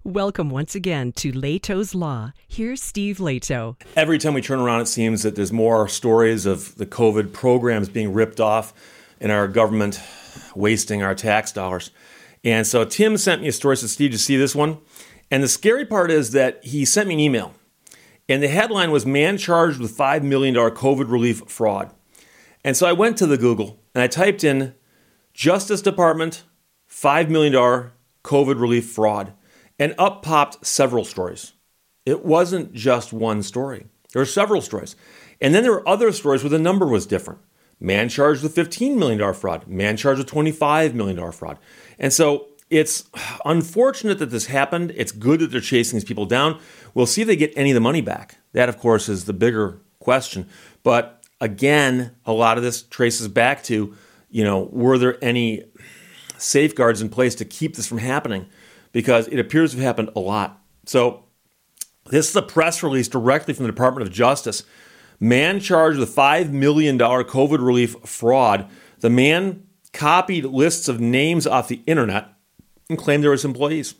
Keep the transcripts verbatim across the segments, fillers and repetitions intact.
Welcome once again to Leto's Law. Here's Steve Leto. Every time we turn around, it seems that there's more stories of the COVID programs being ripped off and our government wasting our tax dollars. And so Tim sent me a story, said, Steve, did you see this one? And the scary part is that he sent me an email. And the headline was, man charged with five million dollars COVID relief fraud. And so I went to the Google and I typed in Justice Department, five million dollars COVID relief fraud. And up popped several stories. It wasn't just one story. There were several stories. And then there were other stories where the number was different. Man charged with fifteen million dollars fraud. Man charged with twenty-five million dollars fraud. And so it's unfortunate that this happened. It's good that they're chasing these people down. We'll see if they get any of the money back. That, of course, is the bigger question. But again, a lot of this traces back to, you know, were there any safeguards in place to keep this from happening? Because it appears to have happened a lot. So this is a press release directly from the Department of Justice. Man charged with five million dollars COVID relief fraud. The man copied lists of names off the internet and claimed they were his employees.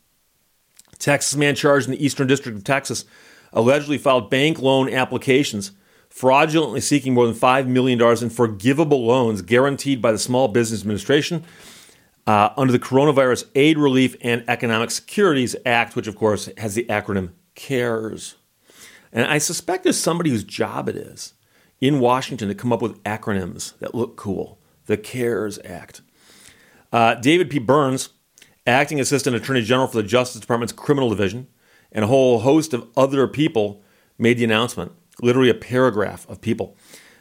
Texas man charged in the Eastern District of Texas allegedly filed bank loan applications fraudulently seeking more than five million dollars in forgivable loans guaranteed by the Small Business Administration Uh, under the Coronavirus Aid, Relief, and Economic Securities Act, which, of course, has the acronym CARES. And I suspect there's somebody whose job it is in Washington to come up with acronyms that look cool. The CARES Act. Uh, David P. Burns, Acting Assistant Attorney General for the Justice Department's Criminal Division, and a whole host of other people made the announcement. Literally a paragraph of people.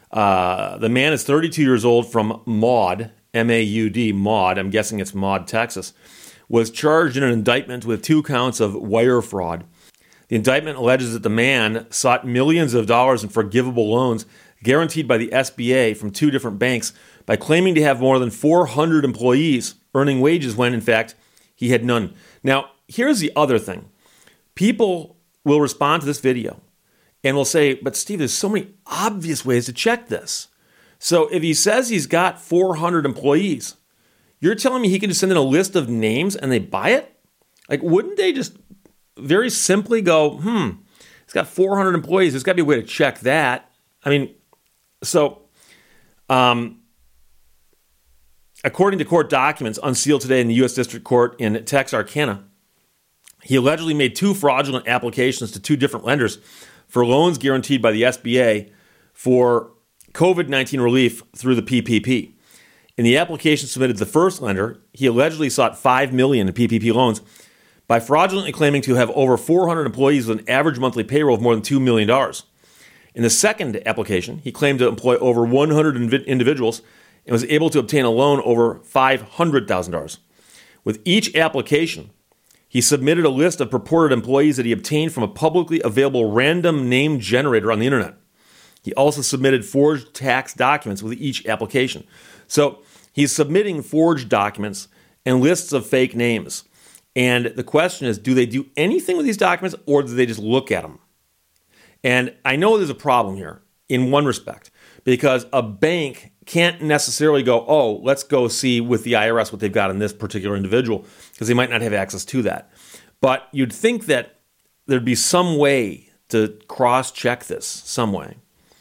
Uh, the man is thirty-two years old from Maud, M A U D, Maud, I'm guessing it's Maud, Texas, was charged in an indictment with two counts of wire fraud. The indictment alleges that the man sought millions of dollars in forgivable loans guaranteed by the S B A from two different banks by claiming to have more than four hundred employees earning wages when, in fact, he had none. Now, here's the other thing. People will respond to this video and will say, but Steve, there's so many obvious ways to check this. So if he says he's got four hundred employees, you're telling me he can just send in a list of names and they buy it? Like, wouldn't they just very simply go, hmm, he's got four hundred employees. There's got to be a way to check that. I mean, so um, according to court documents unsealed today in the U S District Court in Texarkana, he allegedly made two fraudulent applications to two different lenders for loans guaranteed by the S B A for COVID nineteen relief through the P P P. In the application submitted to the first lender, he allegedly sought five million dollars in P P P loans by fraudulently claiming to have over four hundred employees with an average monthly payroll of more than two million dollars. In the second application, he claimed to employ over one hundred individuals and was able to obtain a loan over five hundred thousand dollars. With each application, he submitted a list of purported employees that he obtained from a publicly available random name generator on the internet. He also submitted forged tax documents with each application. So he's submitting forged documents and lists of fake names. And the question is, do they do anything with these documents or do they just look at them? And I know there's a problem here in one respect, because a bank can't necessarily go, oh, let's go see with the I R S what they've got in this particular individual, because they might not have access to that. But you'd think that there'd be some way to cross-check this some way.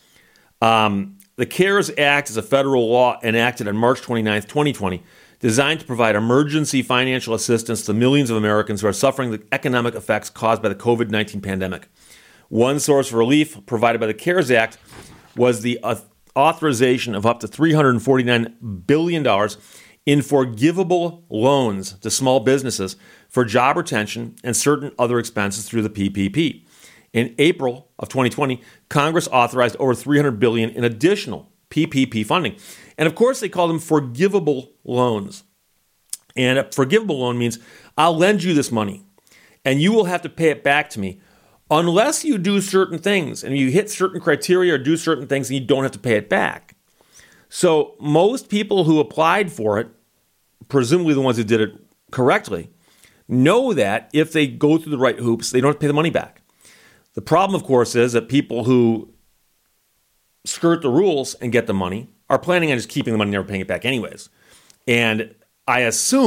Um, the CARES Act is a federal law enacted on March twenty-ninth, twenty twenty, designed to provide emergency financial assistance to millions of Americans who are suffering the economic effects caused by the COVID nineteen pandemic. One source of relief provided by the CARES Act was the authorization of up to three hundred forty-nine billion dollars in forgivable loans to small businesses for job retention and certain other expenses through the P P P. In April of twenty twenty, Congress authorized over three hundred billion dollars in additional P P P funding. And of course, they call them forgivable loans. And a forgivable loan means I'll lend you this money and you will have to pay it back to me unless you do certain things and you hit certain criteria or do certain things and you don't have to pay it back. So most people who applied for it, presumably the ones who did it correctly, know that if they go through the right hoops, they don't have to pay the money back. The problem, of course, is that people who skirt the rules and get the money are planning on just keeping the money and never paying it back anyways. And I assume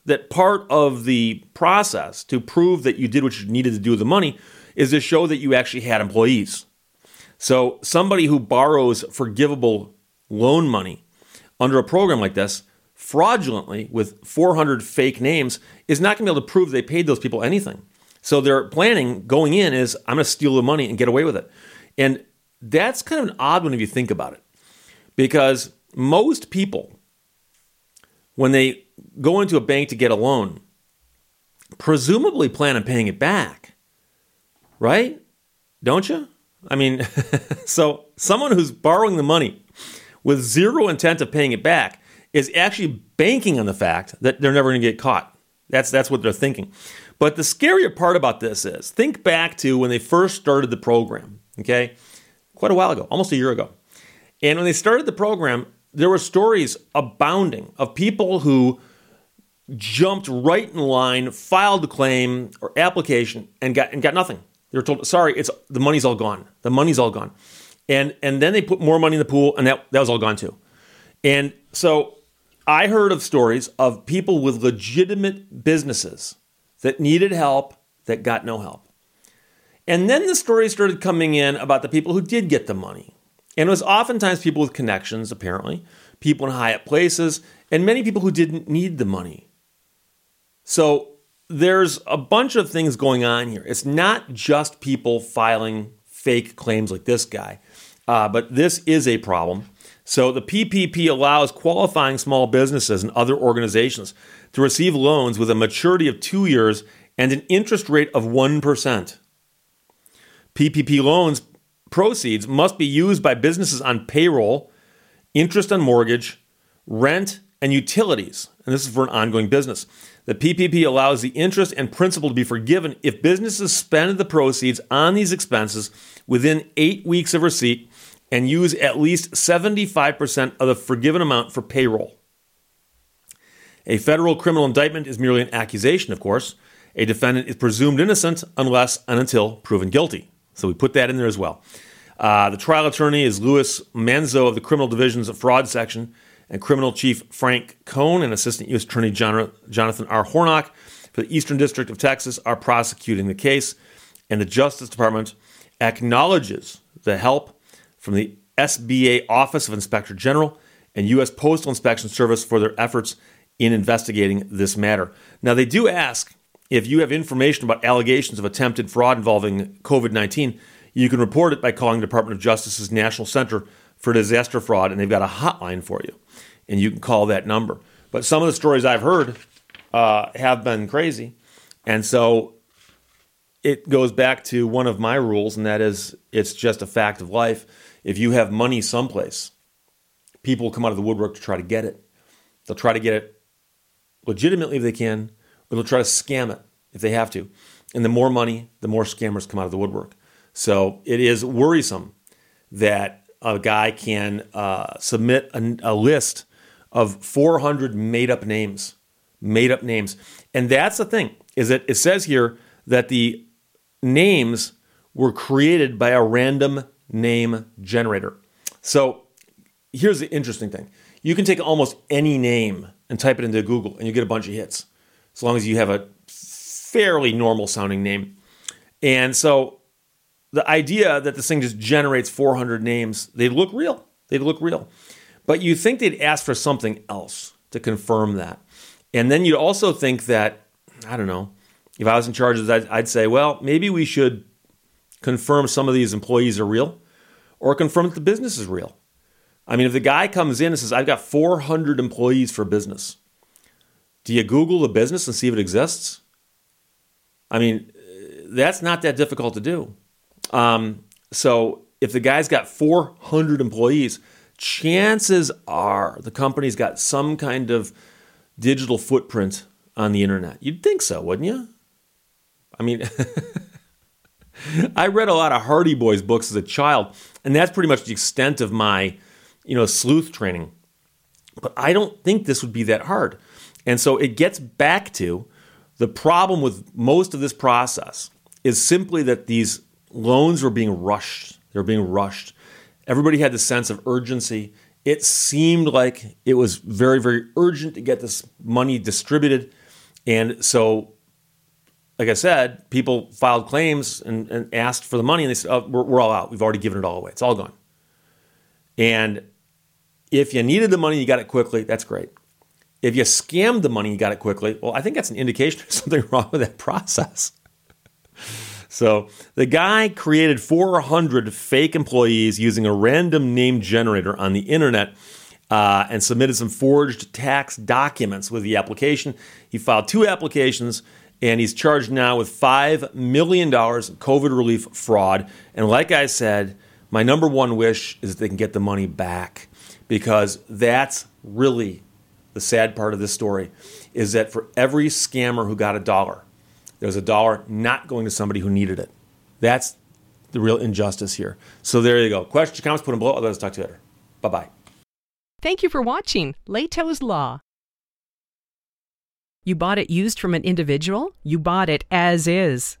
that part of the process to prove that you did what you needed to do with the money is to show that you actually had employees. So somebody who borrows forgivable loan money under a program like this, fraudulently with four hundred fake names, is not going to be able to prove they paid those people anything. So their planning going in is, I'm going to steal the money and get away with it. And that's kind of an odd one if you think about it. Because most people, when they go into a bank to get a loan, presumably plan on paying it back. Right? Don't you? I mean, so someone who's borrowing the money with zero intent of paying it back is actually banking on the fact that they're never going to get caught. That's that's what they're thinking. But the scarier part about this is, think back to when they first started the program, okay? Quite a while ago, almost a year ago. And when they started the program, there were stories abounding of people who jumped right in line, filed the claim or application, and got and got nothing. They were told, sorry, it's the money's all gone. The money's all gone. And and then they put more money in the pool, and that, that was all gone too. And so I heard of stories of people with legitimate businesses that needed help that got no help. And then the stories started coming in about the people who did get the money. And it was oftentimes people with connections, apparently, people in high-up places, and many people who didn't need the money. So there's a bunch of things going on here. It's not just people filing fake claims like this guy, uh, but this is a problem. So the P P P allows qualifying small businesses and other organizations to receive loans with a maturity of two years and an interest rate of one percent. P P P loans proceeds must be used by businesses on payroll, interest on mortgage, rent, and utilities. And this is for an ongoing business. The P P P allows the interest and principal to be forgiven if businesses spend the proceeds on these expenses within eight weeks of receipt and use at least seventy-five percent of the forgiven amount for payroll. A federal criminal indictment is merely an accusation, of course. A defendant is presumed innocent unless and until proven guilty. So we put that in there as well. Uh, the trial attorney is Louis Manzo of the Criminal Division's Fraud Section, and Criminal Chief Frank Cohn and Assistant U S Attorney John, Jonathan R. Hornock for the Eastern District of Texas are prosecuting the case. And the Justice Department acknowledges the help from the S B A Office of Inspector General and U S Postal Inspection Service for their efforts in investigating this matter. Now, they do ask if you have information about allegations of attempted fraud involving covid nineteen, you can report it by calling the Department of Justice's National Center for Disaster Fraud, and they've got a hotline for you, and you can call that number. But some of the stories I've heard uh, have been crazy, and so it goes back to one of my rules, and that is it's just a fact of life. If you have money someplace, people will come out of the woodwork to try to get it. They'll try to get it legitimately if they can, or they'll try to scam it if they have to. And the more money, the more scammers come out of the woodwork. So it is worrisome that a guy can uh, submit a, a list of four hundred made-up names, made-up names. And that's the thing, is that it says here that the names were created by a random name generator. So here's the interesting thing. You can take almost any name and type it into Google, and you get a bunch of hits, as long as you have a fairly normal-sounding name. And so the idea that this thing just generates four hundred names, they look real. They look real. But you think they'd ask for something else to confirm that. And then you'd also think that, I don't know, if I was in charge of that, I'd say, well, maybe we should confirm some of these employees are real, or confirm that the business is real. I mean, if the guy comes in and says, I've got four hundred employees for business, do you Google the business and see if it exists? I mean, that's not that difficult to do. Um, so if the guy's got four hundred employees, chances are the company's got some kind of digital footprint on the internet. You'd think so, wouldn't you? I mean, I read a lot of Hardy Boys books as a child, and that's pretty much the extent of my, you know, sleuth training. But I don't think this would be that hard. And so it gets back to the problem with most of this process is simply that these loans were being rushed. They were being rushed. Everybody had the sense of urgency. It seemed like it was very, very urgent to get this money distributed. And so, like I said, people filed claims and, and asked for the money, and they said, oh, we're, we're all out. We've already given it all away. It's all gone. And if you needed the money, you got it quickly, that's great. If you scammed the money, you got it quickly, well, I think that's an indication there's something wrong with that process. So the guy created four hundred fake employees using a random name generator on the internet uh, and submitted some forged tax documents with the application. He filed two applications, and he's charged now with five million dollars in COVID relief fraud. And like I said, my number one wish is that they can get the money back, because that's really the sad part of this story, is that for every scammer who got a dollar, there's a dollar not going to somebody who needed it. That's the real injustice here. So there you go. Questions, comments, put them below. Let's talk to you later. Bye-bye. Thank you for watching Lehto's Law. You bought it used from an individual? You bought it as is.